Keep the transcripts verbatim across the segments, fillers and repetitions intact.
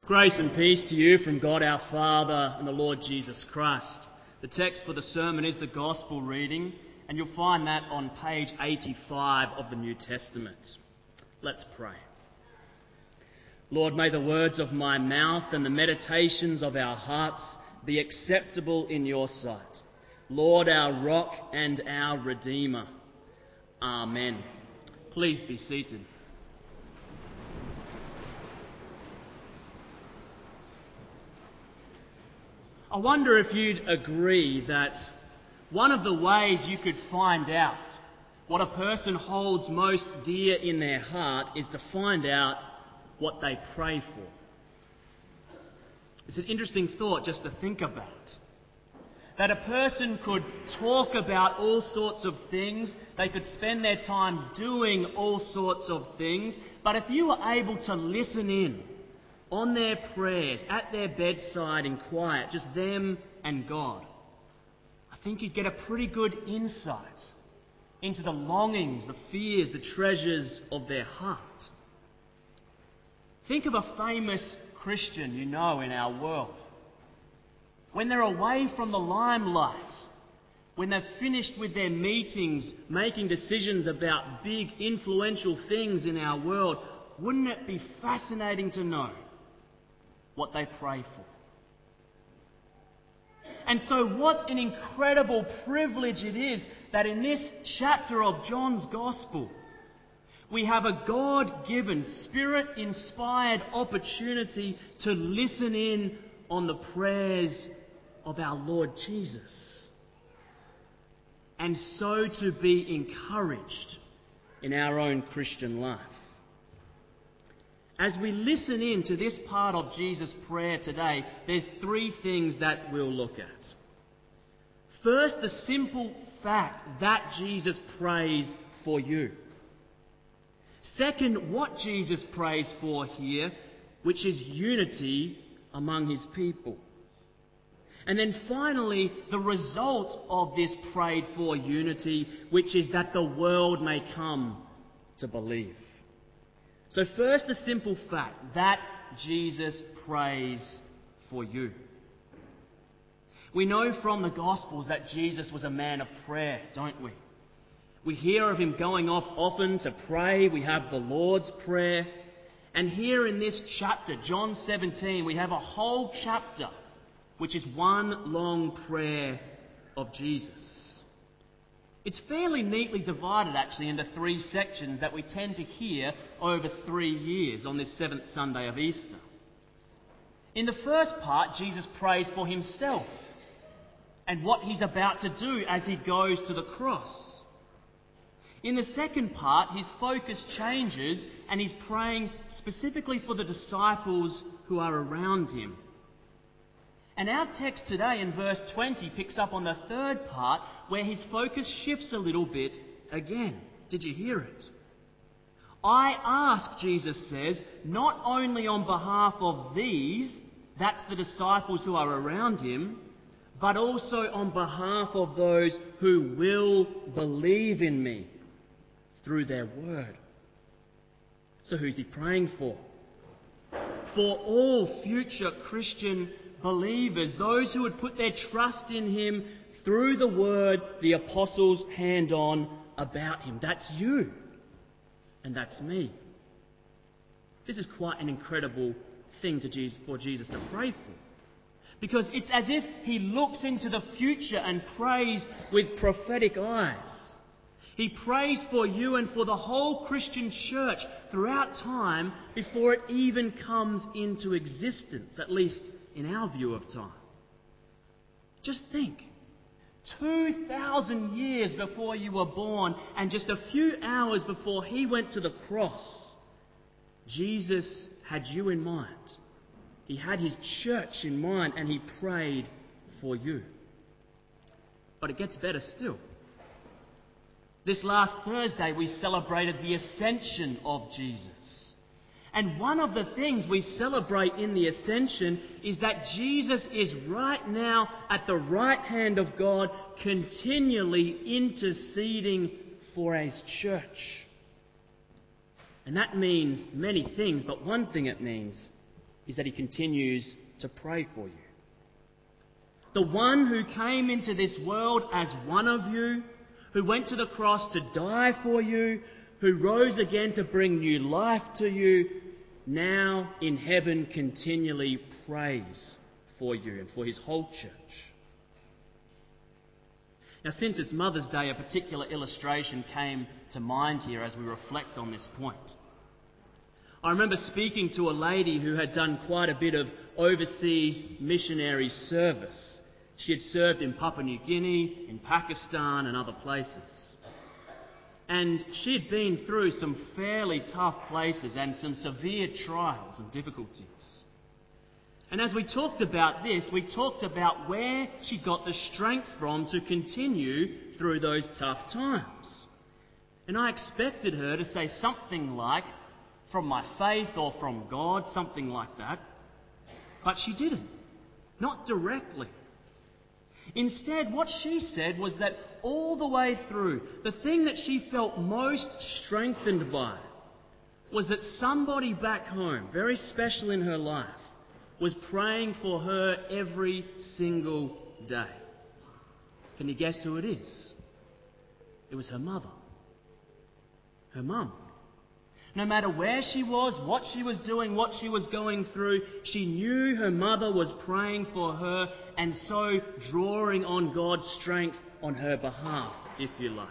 Grace and peace to you from God our Father and the Lord Jesus Christ. The text for the sermon is the Gospel reading, and you'll find that on page eighty-five of the New Testament. Let's pray. Lord, may the words of my mouth and the meditations of our hearts be acceptable in your sight. Lord, our rock and our Redeemer. Amen. Please be seated. I wonder if you'd agree that one of the ways you could find out what a person holds most dear in their heart is to find out what they pray for. It's an interesting thought just to think about. That a person could talk about all sorts of things, they could spend their time doing all sorts of things, but if you were able to listen in on their prayers, at their bedside in quiet, just them and God, I think you'd get a pretty good insight into the longings, the fears, the treasures of their heart. Think of a famous Christian you know in our world. When they're away from the limelight, when they've finished with their meetings, making decisions about big, influential things in our world, wouldn't it be fascinating to know what they pray for? And so what an incredible privilege it is that in this chapter of John's Gospel, we have a God-given, Spirit-inspired opportunity to listen in on the prayers of our Lord Jesus, and so to be encouraged in our own Christian life. As we listen in to this part of Jesus' prayer today, there's three things that we'll look at. First, the simple fact that Jesus prays for you. Second, what Jesus prays for here, which is unity among his people. And then finally, the result of this prayed for unity, which is that the world may come to believe. So first, the simple fact that Jesus prays for you. We know from the Gospels that Jesus was a man of prayer, don't we? We hear of him going off often to pray. We have the Lord's Prayer. And here in this chapter, John seventeen, we have a whole chapter which is one long prayer of Jesus. It's fairly neatly divided actually into three sections that we tend to hear over three years on this seventh Sunday of Easter. In the first part, Jesus prays for himself and what he's about to do as he goes to the cross. In the second part, his focus changes and he's praying specifically for the disciples who are around him. And our text today in verse twenty picks up on the third part where his focus shifts a little bit again. Did you hear it? I ask, Jesus says, not only on behalf of these, that's the disciples who are around him, but also on behalf of those who will believe in me through their word. So who's he praying for? For all future Christian believers, those who would put their trust in him through the word the apostles hand on about him. That's you. And that's me. This is quite an incredible thing to Jesus, for Jesus to pray for. Because it's as if he looks into the future and prays with prophetic eyes. He prays for you and for the whole Christian church throughout time before it even comes into existence, at least in our view of time. Just think, two thousand years before you were born and just a few hours before he went to the cross, Jesus had you in mind. He had his church in mind and he prayed for you. But it gets better still. This last Thursday we celebrated the ascension of Jesus. And one of the things we celebrate in the ascension is that Jesus is right now at the right hand of God, continually interceding for his church. And that means many things, but one thing it means is that he continues to pray for you. The one who came into this world as one of you, who went to the cross to die for you, who rose again to bring new life to you, now in heaven continually prays for you and for his whole church. Now, since it's Mother's Day, a particular illustration came to mind here as we reflect on this point. I remember speaking to a lady who had done quite a bit of overseas missionary service. She had served in Papua New Guinea, in Pakistan and other places. And she had been through some fairly tough places and some severe trials and difficulties. And as we talked about this, we talked about where she got the strength from to continue through those tough times. And I expected her to say something like, from my faith or from God, something like that. But she didn't. Not directly. Instead, what she said was that all the way through, the thing that she felt most strengthened by was that somebody back home, very special in her life, was praying for her every single day. Can you guess who it is? It was her mother. Her mum. No matter where she was, what she was doing, what she was going through, she knew her mother was praying for her and so drawing on God's strength on her behalf, if you like.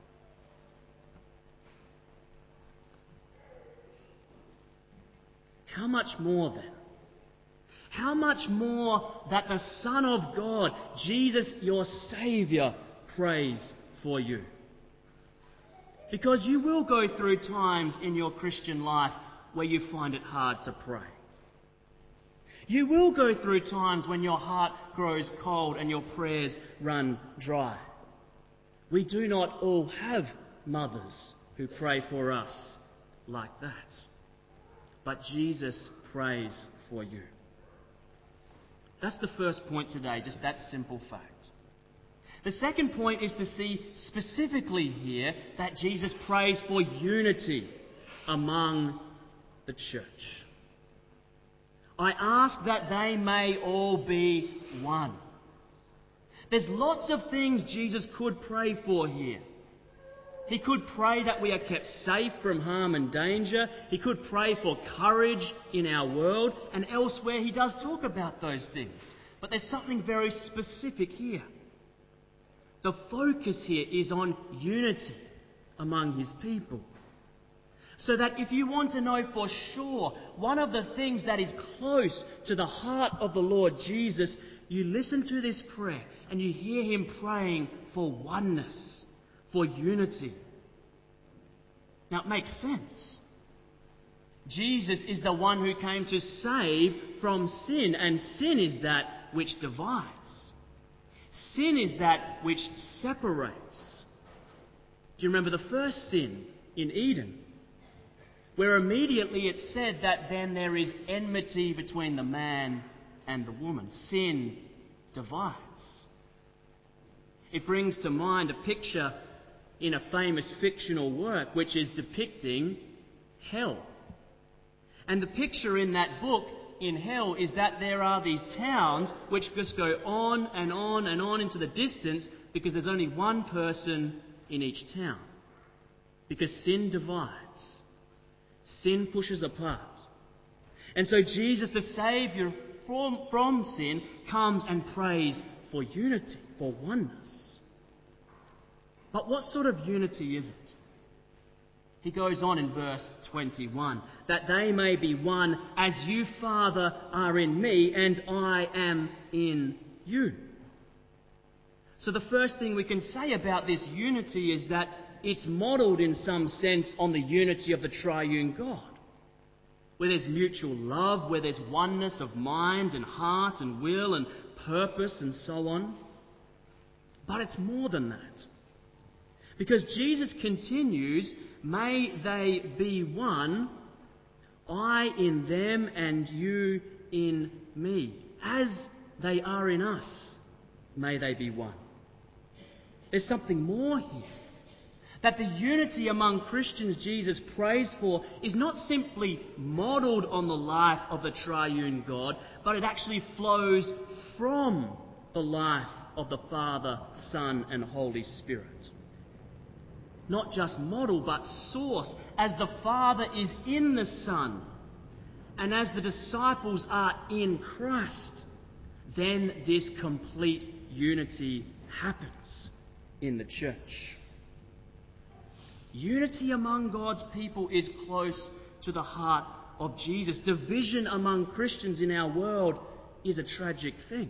How much more then? How much more that the Son of God, Jesus your Saviour, prays for you? Because you will go through times in your Christian life where you find it hard to pray. You will go through times when your heart grows cold and your prayers run dry. We do not all have mothers who pray for us like that. But Jesus prays for you. That's the first point today, just that simple fact. The second point is to see specifically here that Jesus prays for unity among the church. I ask that they may all be one. There's lots of things Jesus could pray for here. He could pray that we are kept safe from harm and danger. He could pray for courage in our world, and elsewhere he does talk about those things. But there's something very specific here. The focus here is on unity among his people. So that if you want to know for sure one of the things that is close to the heart of the Lord Jesus, you listen to this prayer and you hear him praying for oneness, for unity. Now it makes sense. Jesus is the one who came to save from sin, and sin is that which divides. Sin is that which separates. Do you remember the first sin in Eden? Where immediately it said that then there is enmity between the man and the woman. Sin divides. It brings to mind a picture in a famous fictional work which is depicting hell. And the picture in that book in hell is that there are these towns which just go on and on and on into the distance because there's only one person in each town. Because sin divides. Sin pushes apart. And so Jesus, the Saviour from, from sin, comes and prays for unity, for oneness. But what sort of unity is it? He goes on in verse twenty-one, that they may be one as you, Father, are in me and I am in you. So the first thing we can say about this unity is that it's modelled in some sense on the unity of the triune God, where there's mutual love, where there's oneness of mind and heart and will and purpose and so on. But it's more than that. Because Jesus continues, may they be one, I in them and you in me. As they are in us, may they be one. There's something more here. That the unity among Christians Jesus prays for is not simply modelled on the life of the triune God, but it actually flows from the life of the Father, Son, and Holy Spirit. Not just model, but source, as the Father is in the Son, and as the disciples are in Christ, then this complete unity happens in the church. Unity among God's people is close to the heart of Jesus. Division among Christians in our world is a tragic thing.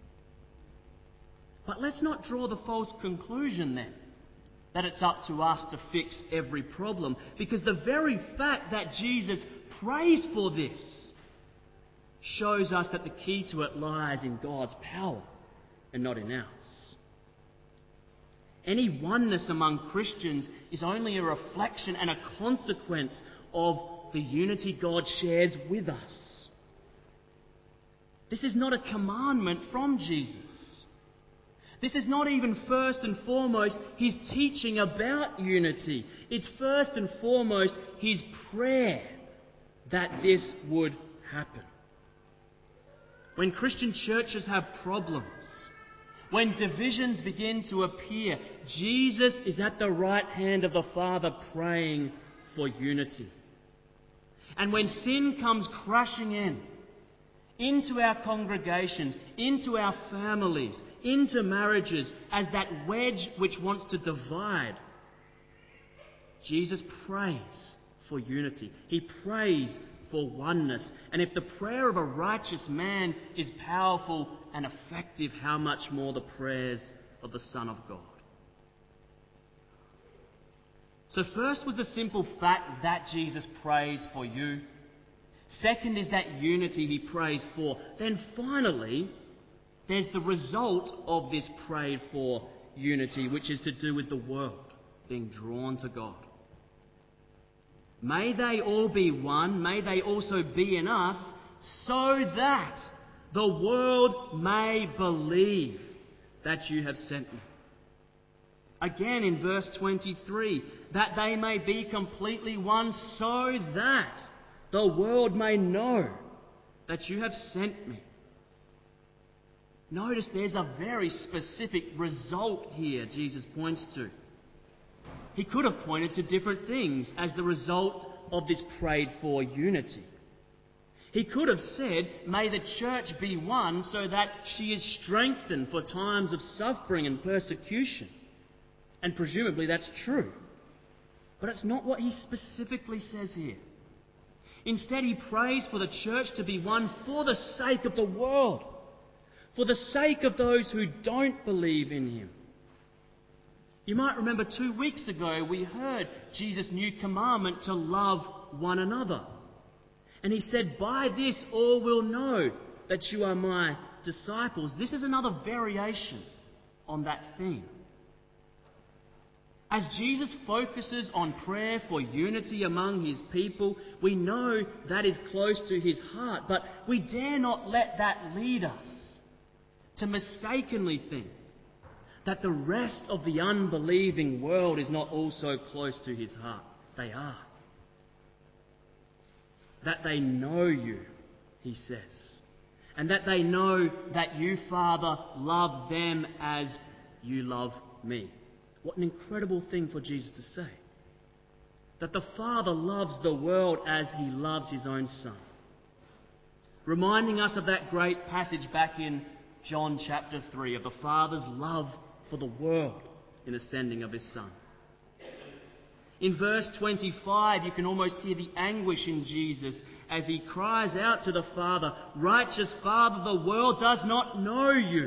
But let's not draw the false conclusion then that it's up to us to fix every problem, because the very fact that Jesus prays for this shows us that the key to it lies in God's power and not in ours. Any oneness among Christians is only a reflection and a consequence of the unity God shares with us. This is not a commandment from Jesus. This is not even first and foremost his teaching about unity. It's first and foremost his prayer that this would happen. When Christian churches have problems, when divisions begin to appear, Jesus is at the right hand of the Father praying for unity. And when sin comes crashing in, into our congregations, into our families, into marriages, as that wedge which wants to divide, Jesus prays for unity. He prays for oneness. And if the prayer of a righteous man is powerful and effective, how much more the prayers of the Son of God. So first was the simple fact that Jesus prays for you. Second is that unity he prays for. Then finally, there's the result of this prayed for unity, which is to do with the world being drawn to God. May they all be one, may they also be in us, so that the world may believe that you have sent me. Again in verse twenty-three, that they may be completely one, so that the world may know that you have sent me. Notice there's a very specific result here Jesus points to. He could have pointed to different things as the result of this prayed for unity. He could have said, may the church be one so that she is strengthened for times of suffering and persecution. And presumably that's true. But it's not what he specifically says here. Instead, he prays for the church to be one for the sake of the world, for the sake of those who don't believe in him. You might remember two weeks ago we heard Jesus' new commandment to love one another. And he said, by this all will know that you are my disciples. This is another variation on that theme. As Jesus focuses on prayer for unity among his people, we know that is close to his heart, but we dare not let that lead us to mistakenly think that the rest of the unbelieving world is not also close to his heart. They are. That they know you, he says, and that they know that you, Father, love them as you love me. What an incredible thing for Jesus to say. That the Father loves the world as he loves his own Son. Reminding us of that great passage back in John chapter three of the Father's love for the world in the sending of his Son. In verse twenty-five, you can almost hear the anguish in Jesus as he cries out to the Father, righteous Father, the world does not know you.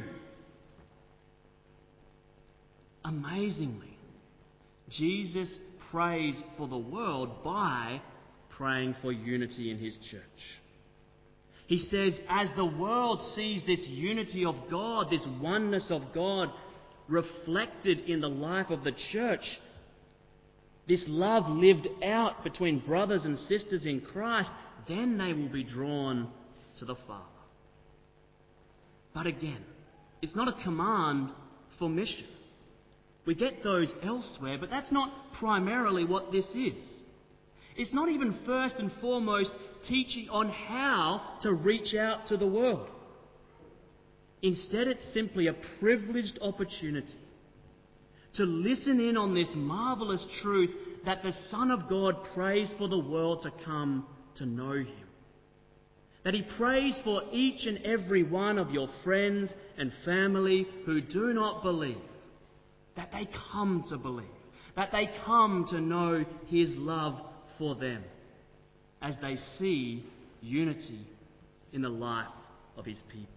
Amazingly, Jesus prays for the world by praying for unity in his church. He says, as the world sees this unity of God, this oneness of God reflected in the life of the church, this love lived out between brothers and sisters in Christ, then they will be drawn to the Father. But again, it's not a command for mission. We get those elsewhere, but that's not primarily what this is. It's not even first and foremost teaching on how to reach out to the world. Instead, it's simply a privileged opportunity to listen in on this marvellous truth that the Son of God prays for the world to come to know Him. That He prays for each and every one of your friends and family who do not believe, that they come to believe, that they come to know His love for them as they see unity in the life of His people.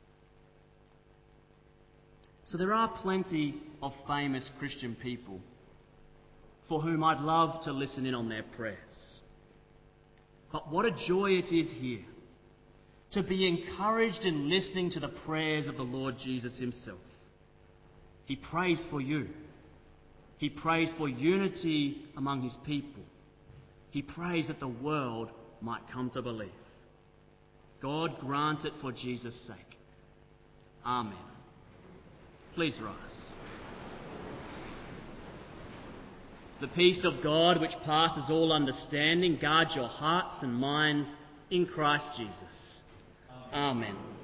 So there are plenty of famous Christian people for whom I'd love to listen in on their prayers. But what a joy it is here to be encouraged in listening to the prayers of the Lord Jesus Himself. He prays for you. He prays for unity among His people. He prays that the world might come to believe. God grant it for Jesus' sake. Amen. Please rise. The peace of God, which passes all understanding, guard your hearts and minds in Christ Jesus. Amen.